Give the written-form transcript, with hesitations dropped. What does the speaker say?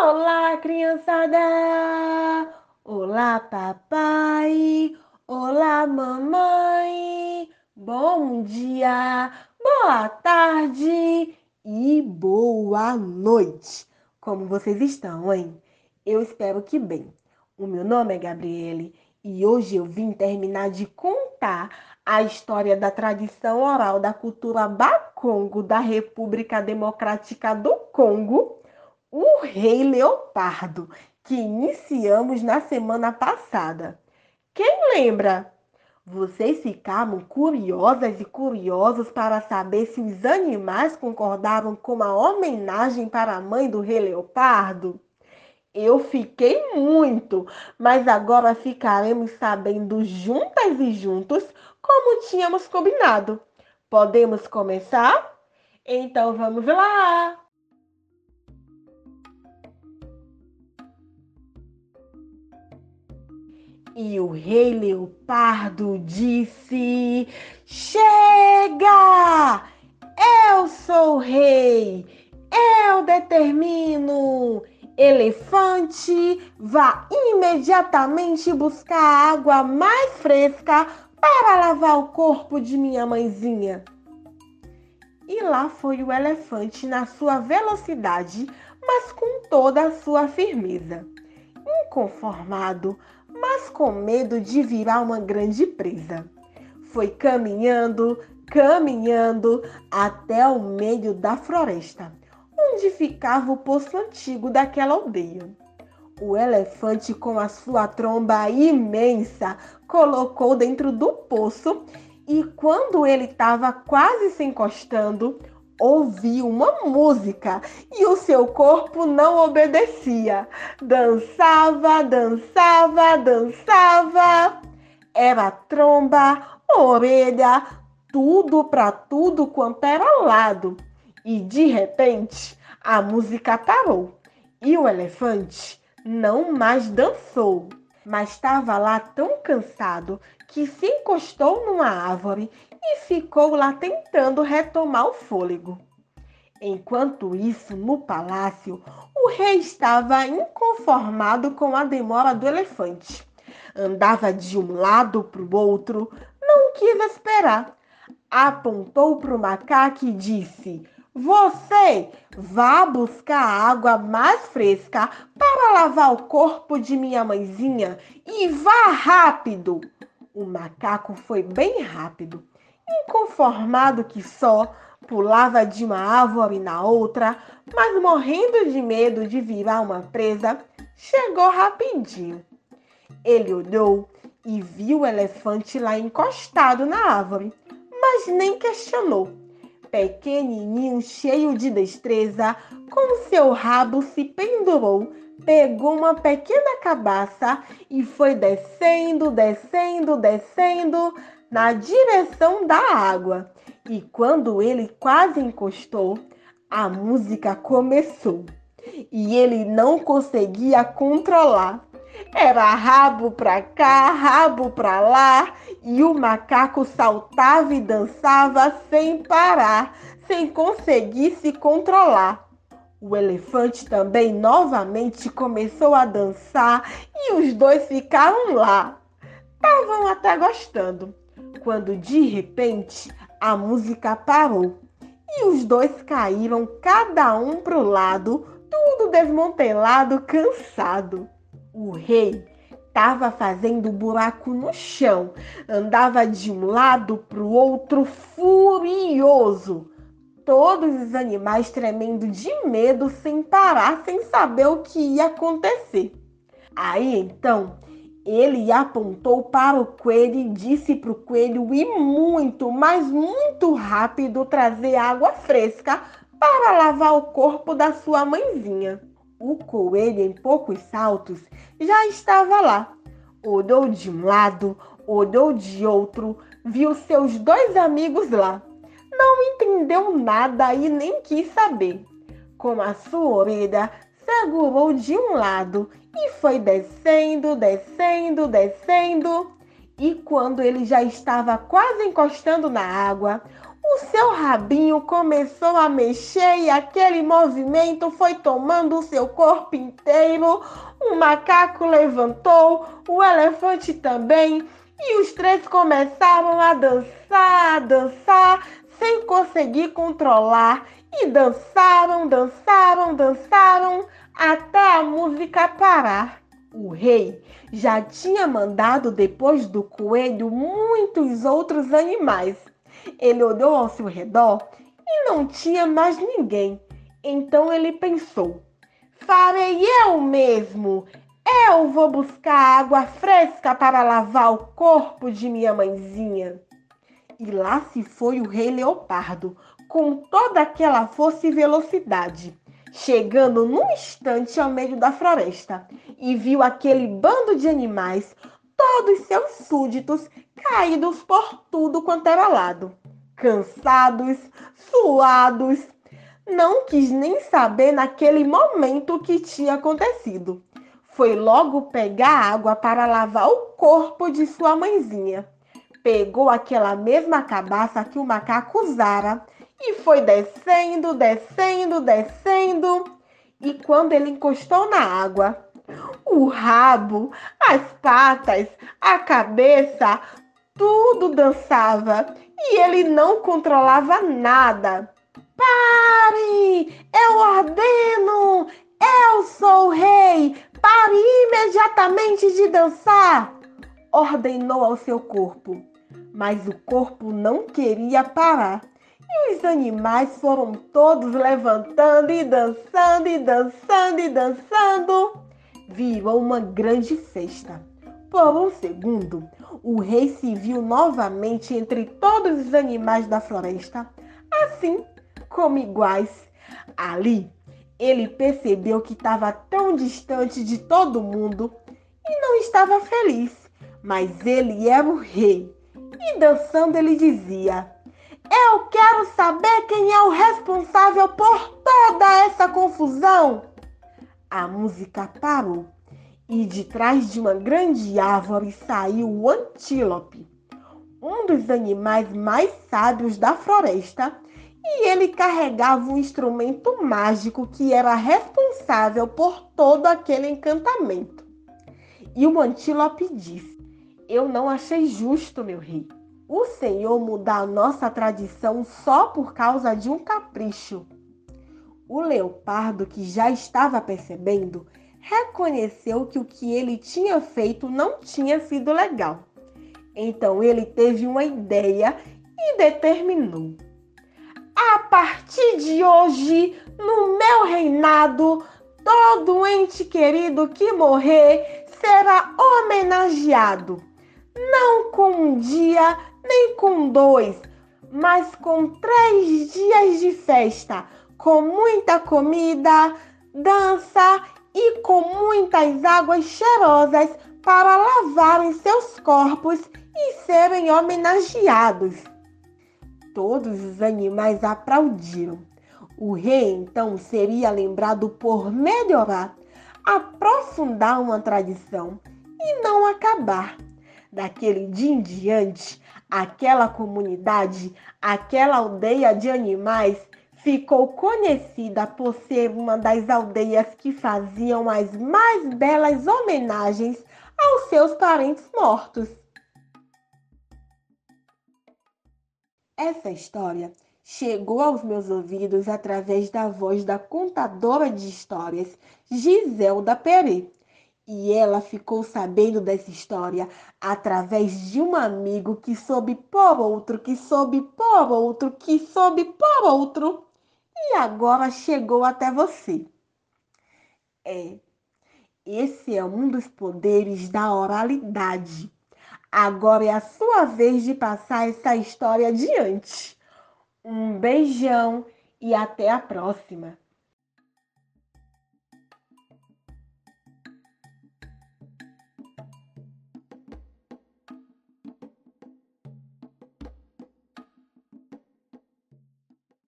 Olá, criançada! Olá, papai! Olá, mamãe! Bom dia, boa tarde e boa noite! Como vocês estão, hein? Eu espero que bem. O meu nome é Gabriele e hoje eu vim terminar de contar a história da tradição oral da cultura Bakongo da República Democrática do Congo, o Rei Leopardo, que iniciamos na semana passada. Quem lembra? Vocês ficaram curiosas e curiosos para saber se os animais concordaram com a homenagem para a mãe do Rei Leopardo? Eu fiquei muito, mas agora ficaremos sabendo juntas e juntos como tínhamos combinado. Podemos começar? Então vamos lá! E o Rei Leopardo disse: Chega! Eu sou o rei! Eu determino! Elefante, vá imediatamente buscar a água mais fresca para lavar o corpo de minha mãezinha. E lá foi o elefante na sua velocidade, mas com toda a sua firmeza. Inconformado, mas com medo de virar uma grande presa. Foi caminhando, caminhando até o meio da floresta, onde ficava o poço antigo daquela aldeia. O elefante, com a sua tromba imensa, colocou dentro do poço e, quando ele estava quase se encostando, ouviu uma música e o seu corpo não obedecia. Dançava, dançava, dançava. Era tromba, orelha, tudo para tudo quanto era lado. E de repente a música parou e o elefante não mais dançou, mas estava lá tão cansado que se encostou numa árvore e ficou lá tentando retomar o fôlego. Enquanto isso, no palácio, o rei estava inconformado com a demora do elefante. Andava de um lado para o outro, não quis esperar. Apontou para o macaco e disse: Você vá buscar a água mais fresca para lavar o corpo de minha mãezinha e vá rápido. O macaco foi bem rápido. Inconformado que só, pulava de uma árvore na outra, mas morrendo de medo de virar uma presa, chegou rapidinho. Ele olhou e viu o elefante lá encostado na árvore, mas nem questionou. Pequenininho, cheio de destreza, com seu rabo se pendurou, pegou uma pequena cabaça e foi descendo, descendo, descendo na direção da água. E quando ele quase encostou, a música começou e ele não conseguia controlar. Era rabo pra cá, rabo pra lá, e o macaco saltava e dançava sem parar, sem conseguir se controlar. O elefante também novamente começou a dançar e os dois ficaram lá. Estavam até gostando, quando de repente a música parou e os dois caíram cada um para o lado, tudo desmantelado, cansado. O rei estava fazendo buraco no chão, andava de um lado para o outro furioso. Todos os animais tremendo de medo, sem parar, sem saber o que ia acontecer. Aí então ele apontou para o coelho e disse para o coelho ir muito, mas muito rápido trazer água fresca para lavar o corpo da sua mãezinha. O coelho, em poucos saltos, já estava lá. Olhou de um lado, olhou de outro, viu seus dois amigos lá. Não entendeu nada e nem quis saber. Com a sua orelha, segurou de um lado e foi descendo, descendo, descendo. E quando ele já estava quase encostando na água, O seu rabinho começou a mexer e aquele movimento foi tomando o seu corpo inteiro. O macaco levantou, o elefante também, e os três começaram a dançar, dançar, sem conseguir controlar. E dançaram, dançaram, dançaram, até a música parar. O rei já tinha mandado depois do coelho muitos outros animais. Ele olhou ao seu redor e não tinha mais ninguém. Então ele pensou: farei eu mesmo. Eu vou buscar água fresca para lavar o corpo de minha mãezinha. E lá se foi o rei leopardo, com toda aquela força e velocidade, chegando num instante ao meio da floresta, e viu aquele bando de animais, todos seus súditos, caídos por tudo quanto era lado, cansados, suados. Não quis nem saber naquele momento o que tinha acontecido. Foi logo pegar água para lavar o corpo de sua mãezinha. Pegou aquela mesma cabaça que o macaco usara e foi descendo, descendo, descendo. E quando ele encostou na água, o rabo, as patas, a cabeça, tudo dançava e ele não controlava nada. Pare! Eu ordeno! Eu sou o rei! Pare imediatamente de dançar! Ordenou ao seu corpo. Mas o corpo não queria parar. E os animais foram todos levantando e dançando e dançando e dançando. Virou uma grande festa. Por um segundo, o rei se viu novamente entre todos os animais da floresta, assim como iguais. Ali, ele percebeu que estava tão distante de todo mundo e não estava feliz. Mas ele era o rei. E dançando ele dizia: eu quero saber quem é o responsável por toda essa confusão. A música parou e de trás de uma grande árvore saiu o antílope, um dos animais mais sábios da floresta, e ele carregava um instrumento mágico que era responsável por todo aquele encantamento. E o antílope disse: eu não achei justo, meu rei, o senhor mudar a nossa tradição só por causa de um capricho. O leopardo, que já estava percebendo, reconheceu que o que ele tinha feito não tinha sido legal. Então ele teve uma ideia e determinou: a partir de hoje, no meu reinado, todo ente querido que morrer será homenageado. Não com um dia, nem com 2, mas com 3 dias de festa, com muita comida, dança e com muitas águas cheirosas para lavarem seus corpos e serem homenageados. Todos os animais aplaudiram. O rei então seria lembrado por melhorar, aprofundar uma tradição e não acabar. Daquele dia em diante, aquela comunidade, aquela aldeia de animais ficou conhecida por ser uma das aldeias que faziam as mais belas homenagens aos seus parentes mortos. Essa história chegou aos meus ouvidos através da voz da contadora de histórias, Giselda Perê. E ela ficou sabendo dessa história através de um amigo que soube por outro, que soube por outro, que soube por outro. E agora chegou até você. Esse é um dos poderes da oralidade. Agora é a sua vez de passar essa história adiante. Um beijão e até a próxima.